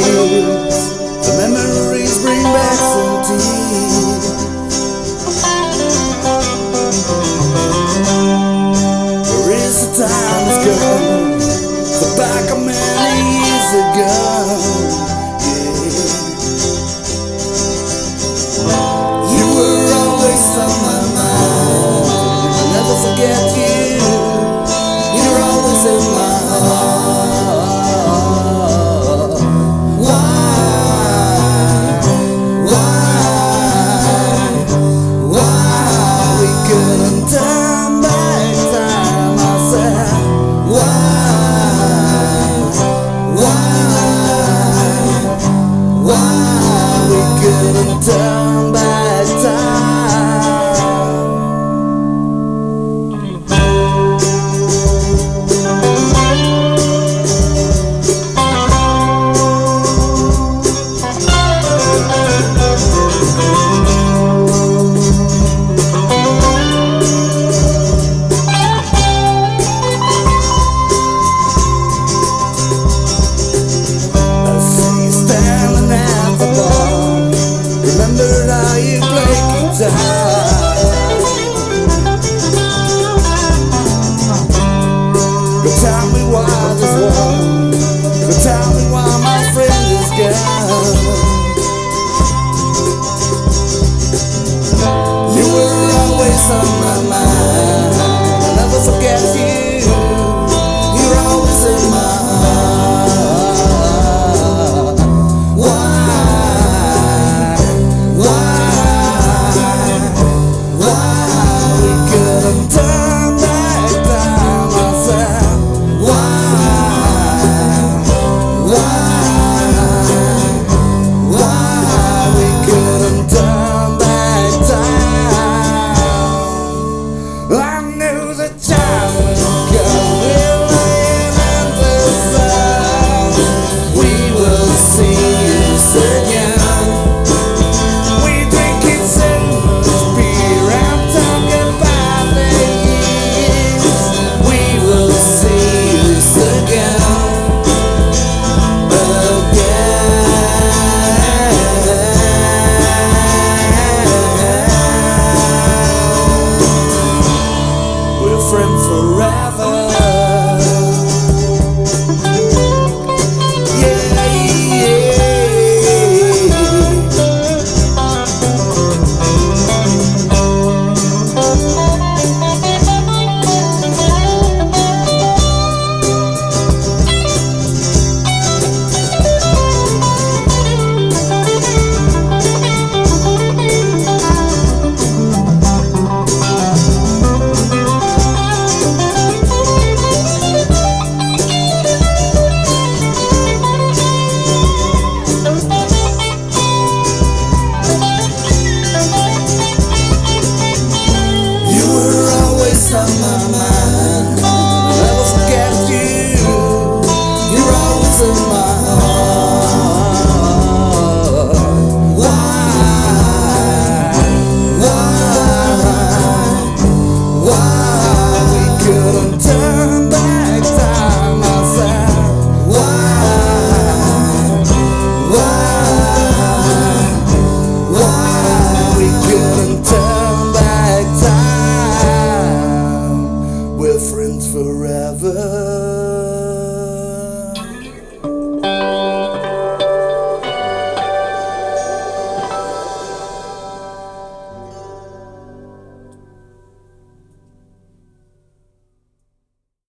years. The memories bring back some tears. There is a time is gone, the back of many years ago. Yeah. You were always on my mind. I'll never forget you. You're always in my heart. Why we couldn't turn back time? I said, why we couldn't turn back time? But tell me why there's one. But tell me why my friend is gone. You were always on my mind. I'll never forget you. You're always in my heart. Why we couldn't turn back time? I said, why we couldn't turn back time? I knew the time would come. We're laying in the sun. We will see us again. We drink it soon. Beer and talking about the years. We will see us again. We're friends forever. On my mind, I'll never forget you. You're always in my